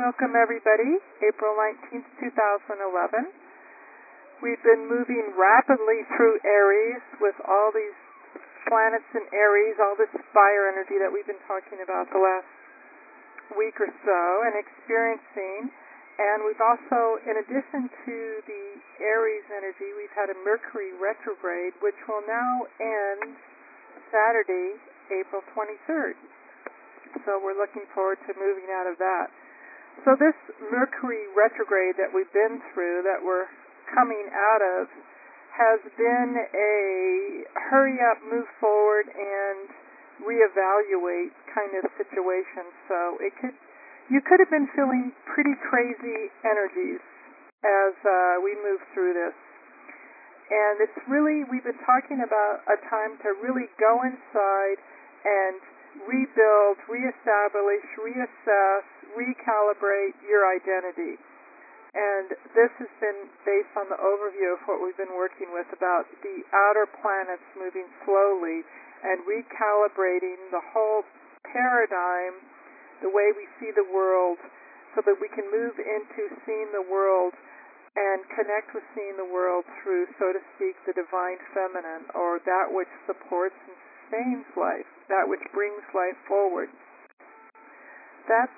Welcome, everybody. April 19th, 2011. We've been moving rapidly through Aries with all these planets in Aries, all this fire energy that we've been talking about the last week or so and experiencing. And we've also, in addition to the Aries energy, we've had a Mercury retrograde, which will now end Saturday, April 23rd. So we're looking forward to moving out of that. So this Mercury retrograde that we've been through, that we're coming out of, has been a hurry up, move forward, and reevaluate kind of situation. So you could have been feeling pretty crazy energies as we move through this. And it's really, we've been talking about a time to really go inside and rebuild, reestablish, reassess, recalibrate your identity. And this has been based on the overview of what we've been working with about the outer planets moving slowly and recalibrating the whole paradigm, the way we see the world, so that we can move into seeing the world and connect with seeing the world through, so to speak, the divine feminine, or that which supports and sustains life, that which brings life forward. That's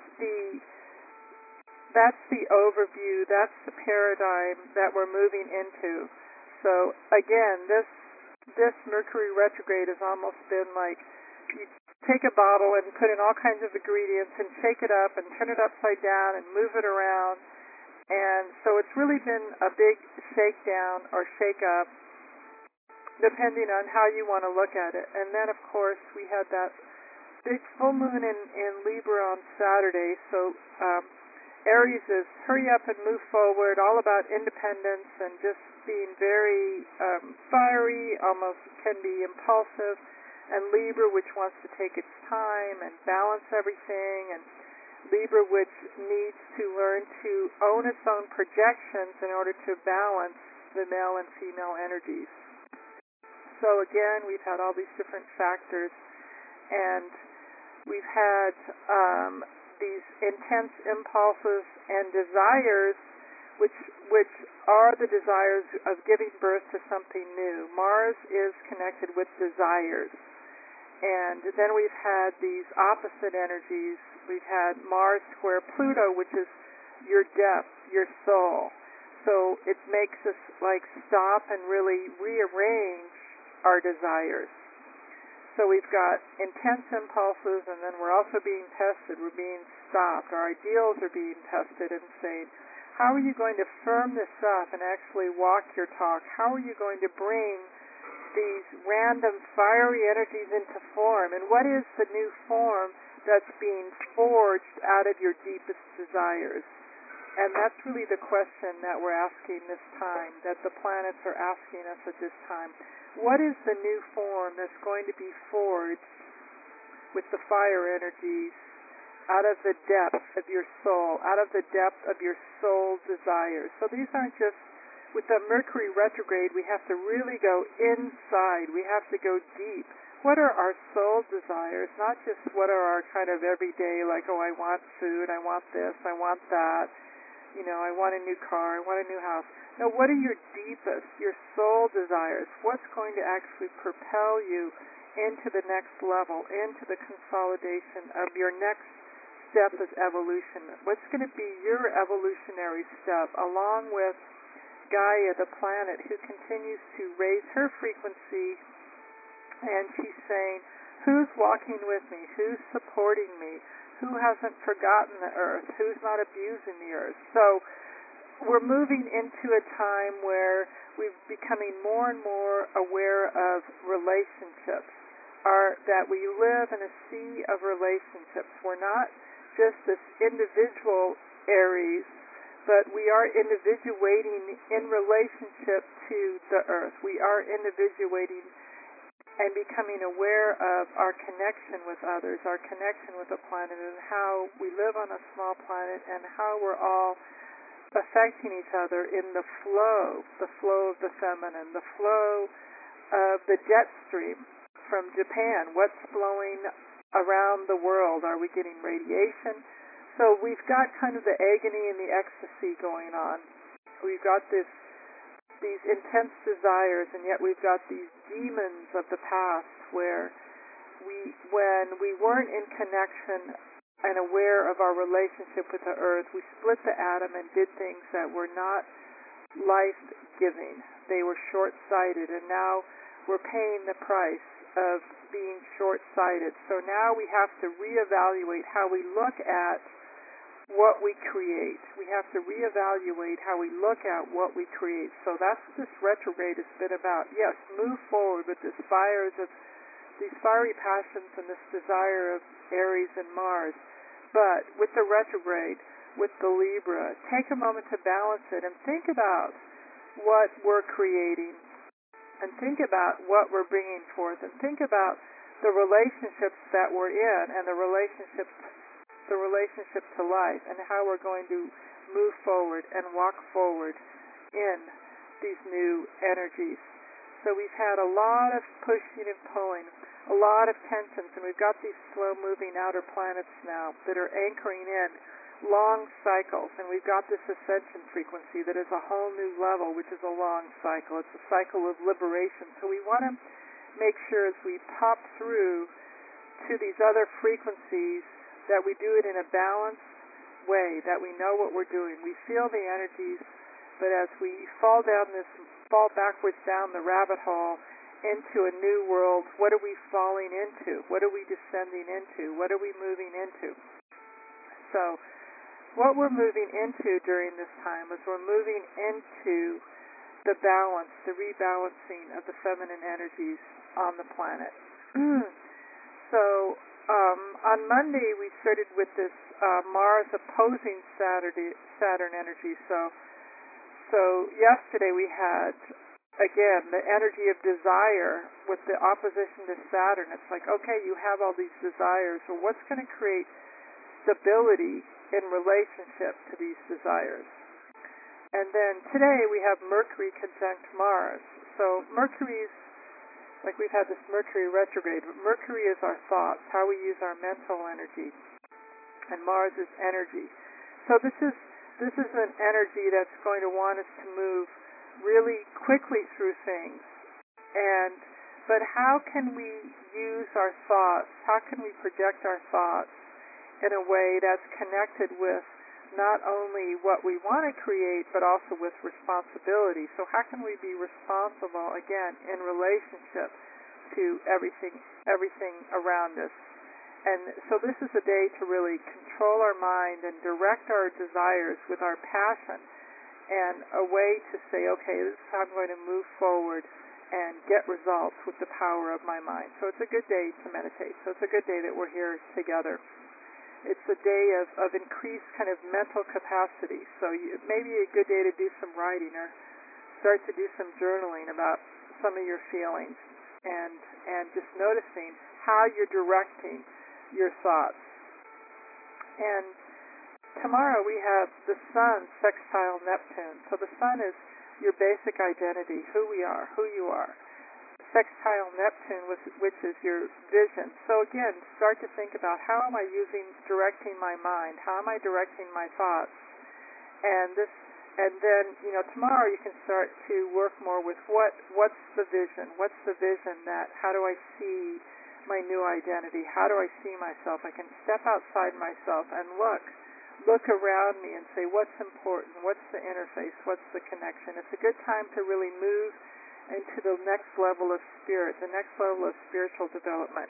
the overview, that's the paradigm that we're moving into. So again, this Mercury retrograde has almost been like you take a bottle and put in all kinds of ingredients and shake it up and turn it upside down and move it around. And so it's really been a big shakedown or shake up, depending on how you want to look at it. And then, of course, we had that big full moon in Libra on Saturday. So Aries is hurry up and move forward, all about independence and just being very fiery, almost can be impulsive. And Libra, which wants to take its time and balance everything. And Libra, which needs to learn to own its own projections in order to balance the male and female energies. So again, we've had all these different factors, and we've had these intense impulses and desires, which are the desires of giving birth to something new. Mars is connected with desires. And then we've had these opposite energies. We've had Mars square Pluto, which is your depth, your soul. So it makes us like stop and really rearrange our desires. So we've got intense impulses, and then we're also being tested. We're being stopped. Our ideals are being tested and saying, how are you going to firm this up and actually walk your talk? How are you going to bring these random fiery energies into form? And what is the new form that's being forged out of your deepest desires? And that's really the question that we're asking this time, that the planets are asking us at this time. What is the new form that's going to be forged with the fire energies out of the depth of your soul, out of the depth of your soul desires? So these aren't just, with the Mercury retrograde, we have to really go inside. We have to go deep. What are our soul desires? Not just what are our kind of everyday, like, oh, I want food, I want this, I want that. You know, I want a new car, I want a new house. Now, what are your deepest, your soul desires? What's going to actually propel you into the next level, into the consolidation of your next step of evolution? What's going to be your evolutionary step, along with Gaia, the planet, who continues to raise her frequency, and she's saying, who's walking with me? Who's supporting me? Who hasn't forgotten the earth? Who's not abusing the earth? So we're moving into a time where we're becoming more and more aware of relationships, that we live in a sea of relationships. We're not just this individual Aries, but we are individuating in relationship to the earth. We are individuating and becoming aware of our connection with others, our connection with the planet, and how we live on a small planet, and how we're all affecting each other in the flow of the feminine, the flow of the jet stream from Japan. What's flowing around the world? Are we getting radiation So we've got kind of the agony and the ecstasy going on. We've got these intense desires, and yet we've got these demons of the past where when we weren't in connection and aware of our relationship with the earth, we split the atom and did things that were not life-giving. They were short-sighted, and now we're paying the price of being short-sighted. So now we have to reevaluate how we look at what we create. We have to reevaluate how we look at what we create. So that's what this retrograde has been about. Yes, move forward with these fiery passions and this desire of Aries and Mars. But with the retrograde, with the Libra, take a moment to balance it and think about what we're creating, and think about what we're bringing forth, and think about the relationships that we're in and the relationship to life, and how we're going to move forward and walk forward in these new energies. So we've had a lot of pushing and pulling, a lot of tensions, and we've got these slow-moving outer planets now that are anchoring in long cycles, and we've got this ascension frequency that is a whole new level, which is a long cycle. It's a cycle of liberation. So we want to make sure as we pop through to these other frequencies that we do it in a balanced way, that we know what we're doing. We feel the energies, but as we fall backwards down the rabbit hole into a new world, what are we falling into? What are we descending into? What are we moving into? So what we're moving into during this time is we're moving into the balance, the rebalancing of the feminine energies on the planet. So on Monday we started with this Mars opposing Saturn energy. So yesterday we had, again, the energy of desire with the opposition to Saturn. It's like, okay, you have all these desires, so what's going to create stability in relationship to these desires? And then today we have Mercury conjunct Mars. So Mercury's, like we've had this Mercury retrograde, but Mercury is our thoughts, how we use our mental energy, and Mars is energy. So this is an energy that's going to want us to move really quickly through things. But how can we use our thoughts? How can we project our thoughts in a way that's connected with not only what we want to create, but also with responsibility? So how can we be responsible, again, in relationship to everything around us? And so this is a day to really control our mind and direct our desires with our passion, and a way to say, okay, this is how I'm going to move forward and get results with the power of my mind. So it's a good day to meditate. So it's a good day that we're here together. It's a day of increased kind of mental capacity. So it may be a good day to do some writing or start to do some journaling about some of your feelings, and just noticing how you're directing your thoughts. And tomorrow we have the Sun sextile Neptune. So the Sun is your basic identity, who we are, who you are. Sextile Neptune, which is your vision. So again, start to think about, how am I directing my mind? How am I directing my thoughts? And then tomorrow you can start to work more with what's the vision? What's the vision how do I see my new identity? How do I see myself? I can step outside myself and look around me and say, what's important? What's the interface? What's the connection? It's a good time to really move into the next level of spirit, the next level of spiritual development.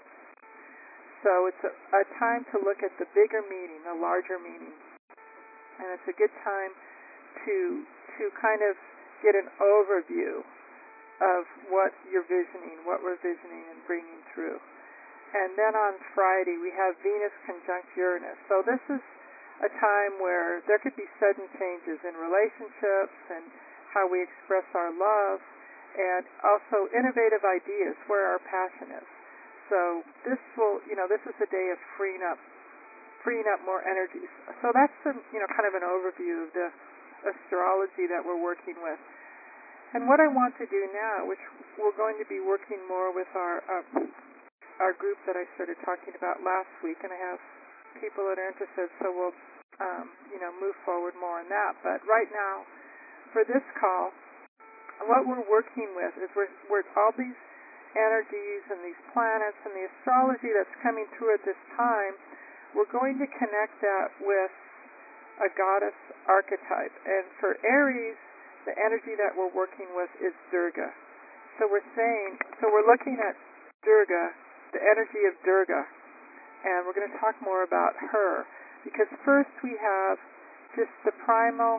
So it's a time to look at the bigger meaning, the larger meaning. And it's a good time to kind of get an overview of what you're visioning, what we're visioning and bringing through. And then on Friday we have Venus conjunct Uranus. So this is a time where there could be sudden changes in relationships and how we express our love, and also innovative ideas, where our passion is. So this is a day of freeing up more energies. So that's kind of an overview of the astrology that we're working with. And what I want to do now, which we're going to be working more with our group that I started talking about last week, and I have people that are interested, so we'll move forward more on that. But right now, for this call, what we're working with is we're all these energies and these planets and the astrology that's coming through at this time, we're going to connect that with a goddess archetype. And for Aries, the energy that we're working with is Durga. So we're looking at Durga, the energy of Durga, and we're going to talk more about her, because first we have just the primal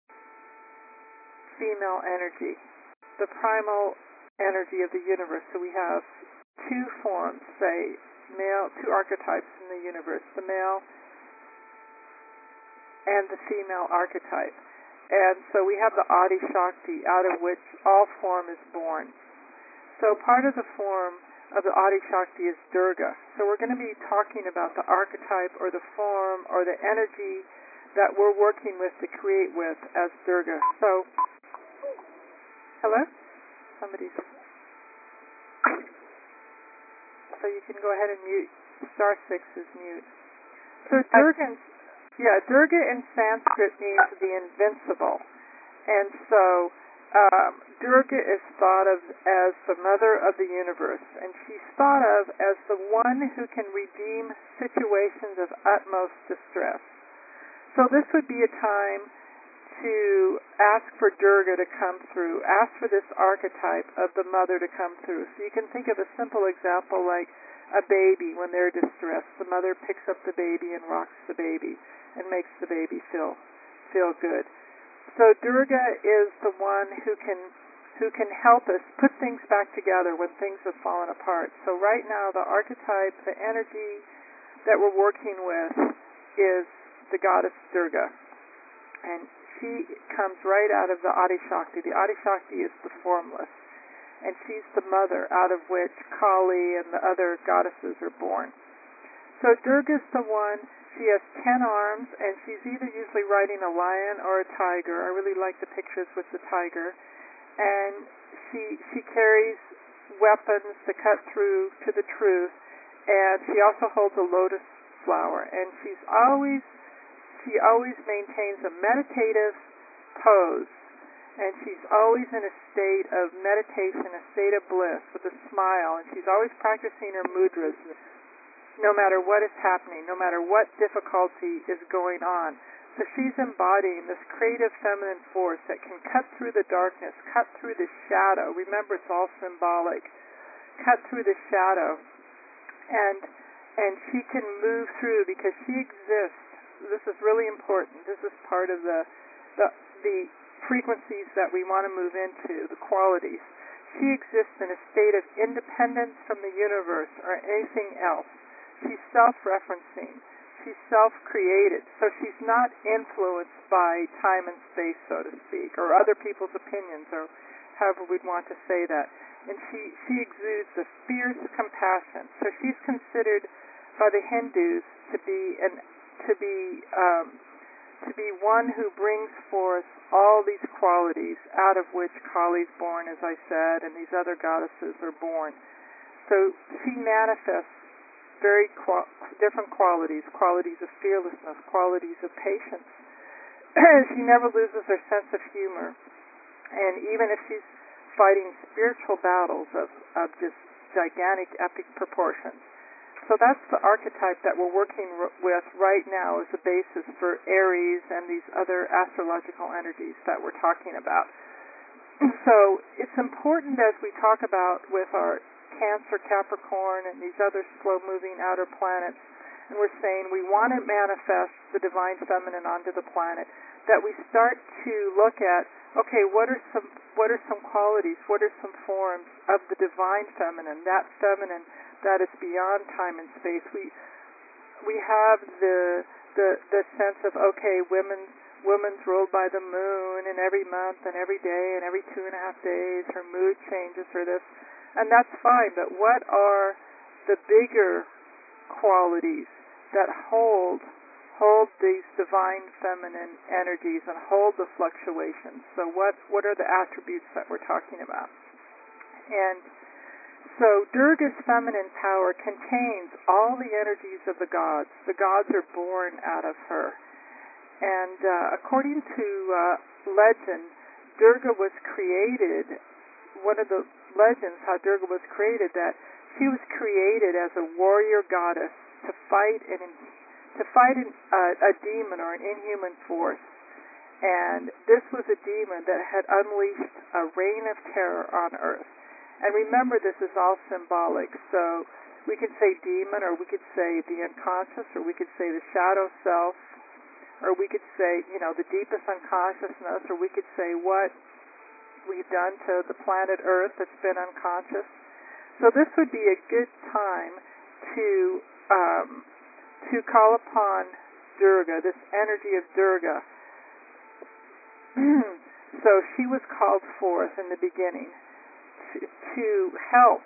female energy, the primal energy of the universe. So we have two forms, say, two archetypes in the universe, the male and the female archetype. And so we have the Adi Shakti, out of which all form is born. So part of the form of the Adi Shakti is Durga. So we're going to be talking about the archetype or the form or the energy that we're working with to create with as Durga. So, hello? Somebody's... So you can go ahead and mute. Star 6 is mute. So Durga in Sanskrit means the invincible. And so Durga is thought of as the mother of the universe, and she's thought of as the one who can redeem situations of utmost distress. So this would be a time to ask for Durga to come through, ask for this archetype of the mother to come through. So you can think of a simple example like a baby when they're distressed. The mother picks up the baby and rocks the baby and makes the baby feel good. So Durga is the one who can help us put things back together when things have fallen apart. So right now the archetype, the energy that we're working with is the goddess Durga. And she comes right out of the Adi Shakti. The Adi Shakti is the formless. And she's the mother out of which Kali and the other goddesses are born. So Durga's the one. She has 10 arms, and she's either usually riding a lion or a tiger. I really like the pictures with the tiger. And she carries weapons to cut through to the truth, and she also holds a lotus flower. And she always maintains a meditative pose, and she's always in a state of meditation, a state of bliss, with a smile, and she's always practicing her mudras, no matter what is happening, no matter what difficulty is going on. So she's embodying this creative feminine force that can cut through the darkness, cut through the shadow. Remember, it's all symbolic. Cut through the shadow. And she can move through because she exists. This is really important. This is part of the frequencies that we want to move into, the qualities. She exists in a state of independence from the universe or anything else. She's self-referencing. She's self-created. So she's not influenced by time and space, so to speak, or other people's opinions, or however we'd want to say that. And she exudes a fierce compassion. So she's considered by the Hindus to be one who brings forth all these qualities out of which Kali's born, as I said, and these other goddesses are born. So she manifests very different qualities of fearlessness, qualities of patience. She never loses her sense of humor. And even if she's fighting spiritual battles of just gigantic, epic proportions. So that's the archetype that we're working with right now as a basis for Aries and these other astrological energies that we're talking about. So it's important as we talk about with our Cancer, Capricorn, and these other slow-moving outer planets, and we're saying we want to manifest the divine feminine onto the planet, that we start to look at, okay, what are some qualities, what are some forms of the divine feminine, that feminine that is beyond time and space. We have the sense of, okay, women's ruled by the moon, and every month and every day and every 2.5 days her mood changes or this, and that's fine. But what are the bigger qualities that hold these divine feminine energies and hold the fluctuations? So what are the attributes that we're talking about? And so Durga's feminine power contains all the energies of the gods. The gods are born out of her. And according to legend, Durga was created, one of the legends how Durga was created, that she was created as a warrior goddess to fight a demon or an inhuman force. And this was a demon that had unleashed a reign of terror on earth. And remember, this is all symbolic. So we could say demon, or we could say the unconscious, or we could say the shadow self, or we could say, the deepest unconsciousness, or we could say what we've done to the planet Earth that's been unconscious. So this would be a good time to call upon Durga, this energy of Durga. So she was called forth in the beginning to help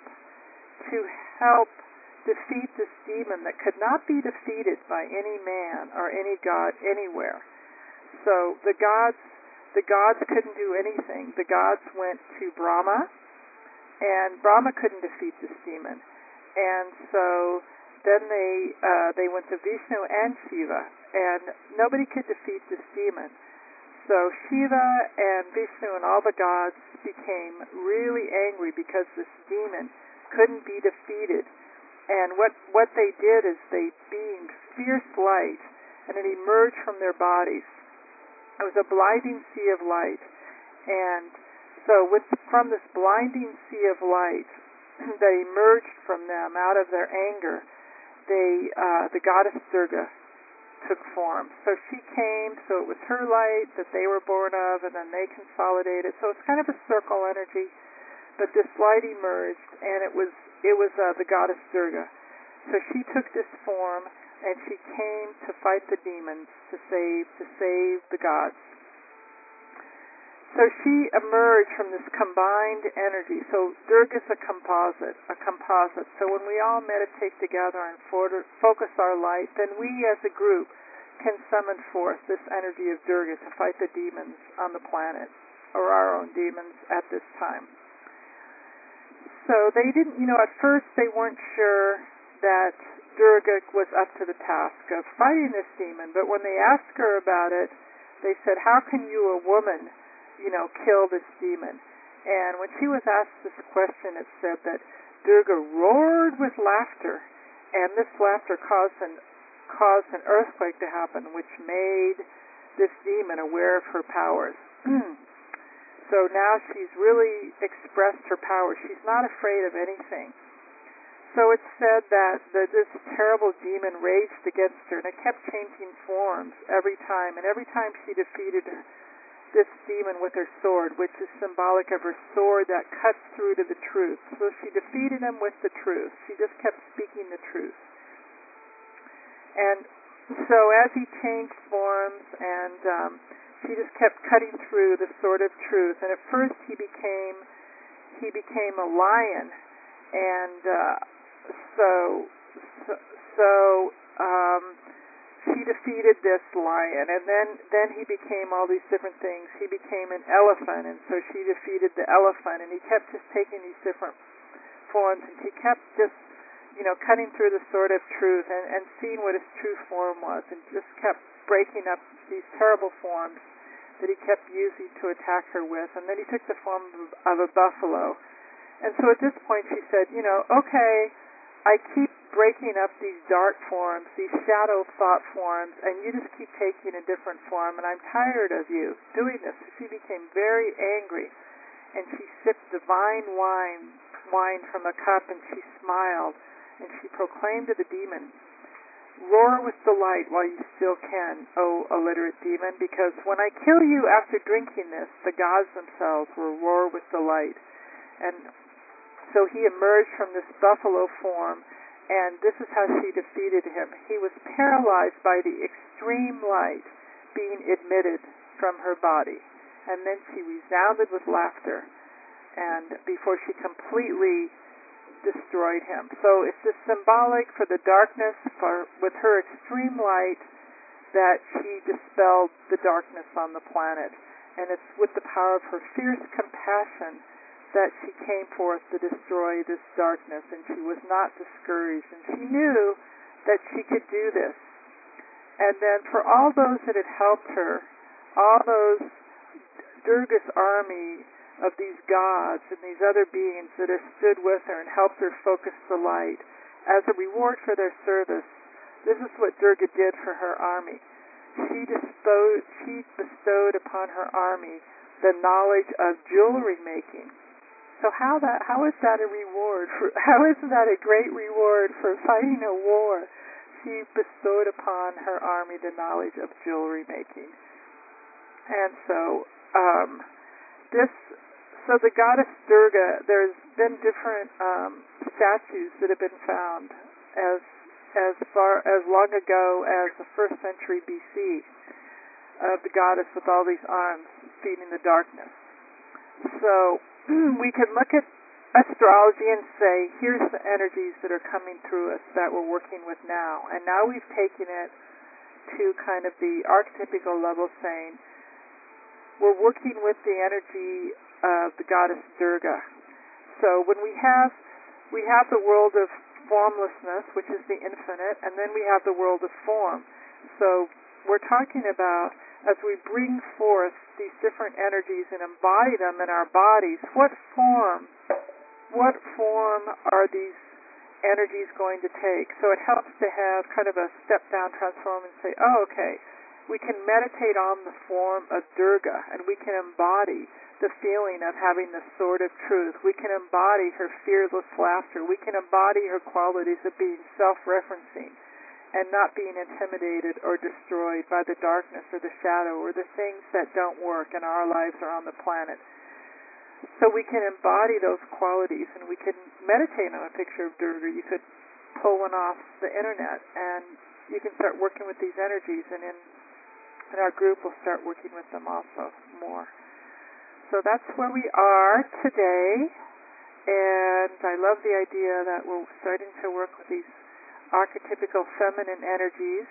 defeat this demon that could not be defeated by any man or any god anywhere. So the gods couldn't do anything. The gods went to Brahma, and Brahma couldn't defeat this demon. And so then they went to Vishnu and Shiva, and nobody could defeat this demon. So Shiva and Vishnu and all the gods became really angry because this demon couldn't be defeated. And what they did is they beamed fierce light, and it emerged from their bodies. It was a blinding sea of light. And so from this blinding sea of light that emerged from them out of their anger, the goddess Durga took form. So she came, so it was her light that they were born of, and then they consolidated. So it's kind of a circle energy, but this light emerged, and it was the goddess Durga. So she took this form, and she came to fight the demons, to save the gods. So she emerged from this combined energy. So Durga's a composite. So when we all meditate together and focus our light, then we as a group can summon forth this energy of Durga to fight the demons on the planet, or our own demons at this time. So they didn't, at first they weren't sure that Durga was up to the task of fighting this demon, but when they asked her about it, they said, how can you, a woman, kill this demon? And when she was asked this question, it said that Durga roared with laughter, and this laughter caused an earthquake to happen, which made this demon aware of her powers. So now she's really expressed her power. She's not afraid of anything. So it's said that this terrible demon raged against her, and it kept changing forms every time. And every time she defeated this demon with her sword, which is symbolic of her sword that cuts through to the truth. So she defeated him with the truth. She just kept speaking the truth. And so as he changed forms, and she just kept cutting through the sword of truth. And at first he became a lion, and she defeated this lion, and then he became all these different things. He became an elephant, and so she defeated the elephant, and he kept just taking these different forms, and she kept just cutting through the sword of truth and seeing what his true form was, and just kept breaking up these terrible forms that he kept using to attack her with. And then he took the form of a buffalo. And so at this point she said, okay, I keep breaking up these dark forms, these shadow thought forms, and you just keep taking a different form, and I'm tired of you doing this. So she became very angry, and she sipped divine wine from a cup, and she smiled, and she proclaimed to the demon, roar with delight while you still can, O illiterate demon, because when I kill you after drinking this, the gods themselves will roar with delight. And so he emerged from this buffalo form, and this is how she defeated him. He was paralyzed by the extreme light being emitted from her body. And then she resounded with laughter, and before she completely destroyed him. So it's just symbolic for the darkness, with her extreme light, that she dispelled the darkness on the planet. And it's with the power of her fierce compassion that she came forth to destroy this darkness, and she was not discouraged, and she knew that she could do this. And then for all those that had helped her, all those Durga's army of these gods and these other beings that have stood with her and helped her focus the light, as a reward for their service, this is what Durga did for her army. She bestowed upon her army the knowledge of jewelry making. So how is that a reward? How is that a great reward for fighting a war? She bestowed upon her army the knowledge of jewelry making. And so the goddess Durga, there's been different statues that have been found as far as long ago as the 1st century BC of the goddess with all these arms feeding the darkness. So we can look at astrology and say, here's the energies that are coming through us that we're working with now. And now we've taken it to kind of the archetypical level, saying we're working with the energy of the goddess Durga. So when we have the world of formlessness, which is the infinite, and then we have the world of form. So we're talking about, as we bring forth these different energies and embody them in our bodies, what form are these energies going to take? So it helps to have kind of a step-down transform and say, oh, okay, we can meditate on the form of Durga, and we can embody the feeling of having the sword of truth. We can embody her fearless laughter. We can embody her qualities of being self-referencing and not being intimidated or destroyed by the darkness or the shadow or the things that don't work in our lives or on the planet. So we can embody those qualities, and we can meditate on a picture of Durga. You could pull one off the internet, and you can start working with these energies, and in our group we'll start working with them also more. So that's where we are today, and I love the idea that we're starting to work with these archetypical feminine energies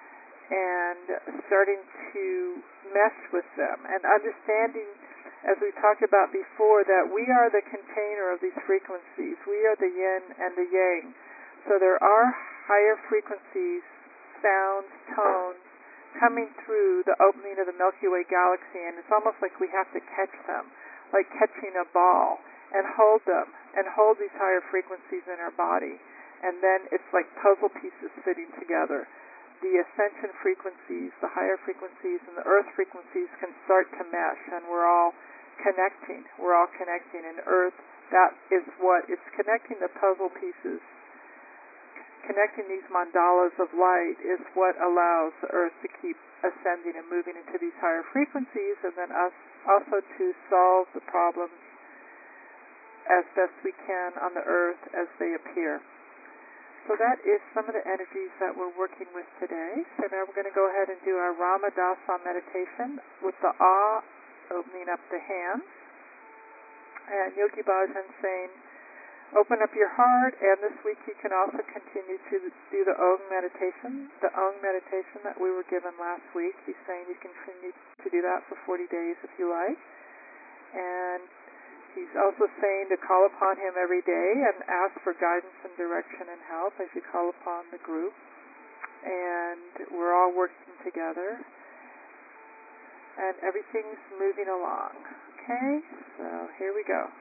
and starting to mesh with them and understanding, as we talked about before, that we are the container of these frequencies. We are the yin and the yang. So there are higher frequencies, sounds, tones, coming through the opening of the Milky Way galaxy, and it's almost like we have to catch them, like catching a ball, and hold them, and hold these higher frequencies in our body. And then it's like puzzle pieces fitting together. The ascension frequencies, the higher frequencies, and the earth frequencies can start to mesh, and we're all connecting. We're all connecting. And earth, that is what, it's connecting the puzzle pieces. Connecting these mandalas of light is what allows the earth to keep ascending and moving into these higher frequencies, and then us also to solve the problems as best we can on the earth as they appear. So that is some of the energies that we're working with today. So now we're going to go ahead and do our Ramadasa meditation with the Ah, opening up the hands. And Yogi Bhajan saying, open up your heart, and this week you can also continue to do the Om meditation, that we were given last week. He's saying you can continue to do that for 40 days if you like. And he's also saying to call upon him every day and ask for guidance and direction and help as you call upon the group. And we're all working together. And everything's moving along. Okay? So here we go.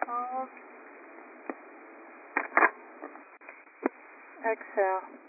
Hold. Exhale.